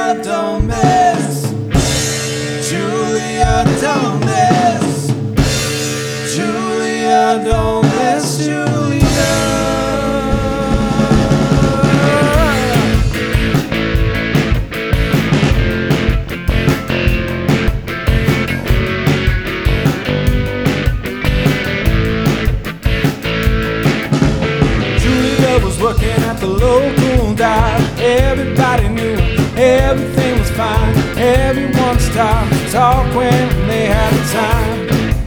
Julia, don't miss. Julia, don't miss. Julia, don't miss. Julia. Working at the local dive, everybody knew everything was fine. Everyone stopped to talk when they had the time.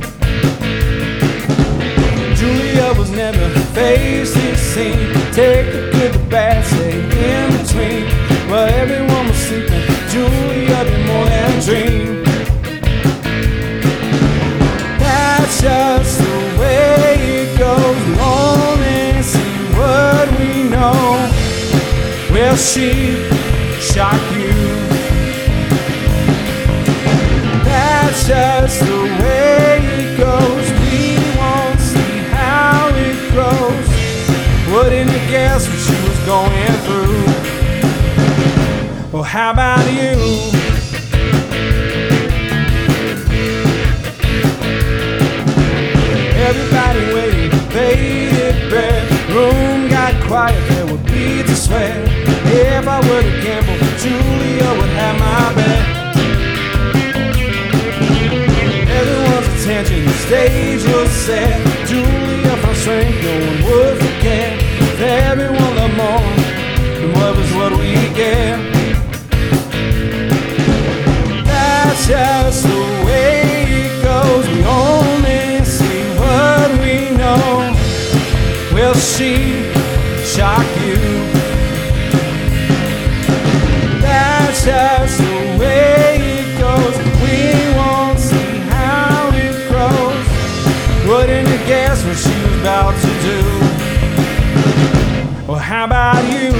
Julia was never faced this scene. Take the good, the bad, stay in between. While everyone was sleeping, Julia did more than dream. That's just the way it goes. We only see what we know. Will she shock you? That's just the way it goes. We won't see how it grows. Wouldn't you guess what she was going through? Well, how about you? Everybody waiting, bated breath. Room got quiet, there would be to sweat. If I were to gamble, Julia would have my bet. Everyone's attention, the stage was set. Julia found strength, no one would forget. If everyone loved more, then what was what we get? That's just the way it goes. We only see what we know. Will she shock you? That's just the way it goes. We won't see how it grows. Wouldn't you guess what she was about to do? Well, how about you?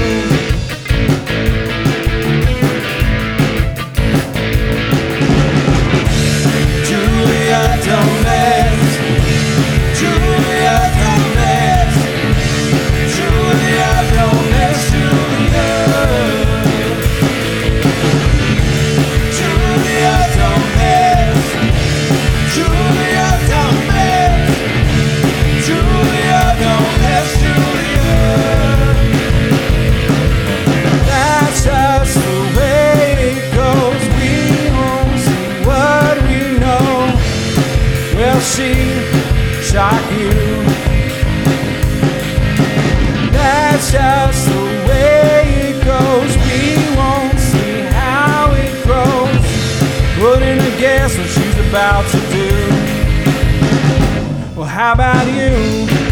Julia, don't mess. Julia, don't mess. Julia, don't mess. Julia. Julia, don't mess. Julia, don't mess. Julia, don't mess. Julia. That's just the way it goes. We won't see what we know. Will she shock you? That's just the way it goes. We won't see how it grows. Wouldn't you guess what she's about to do? Well, how about you?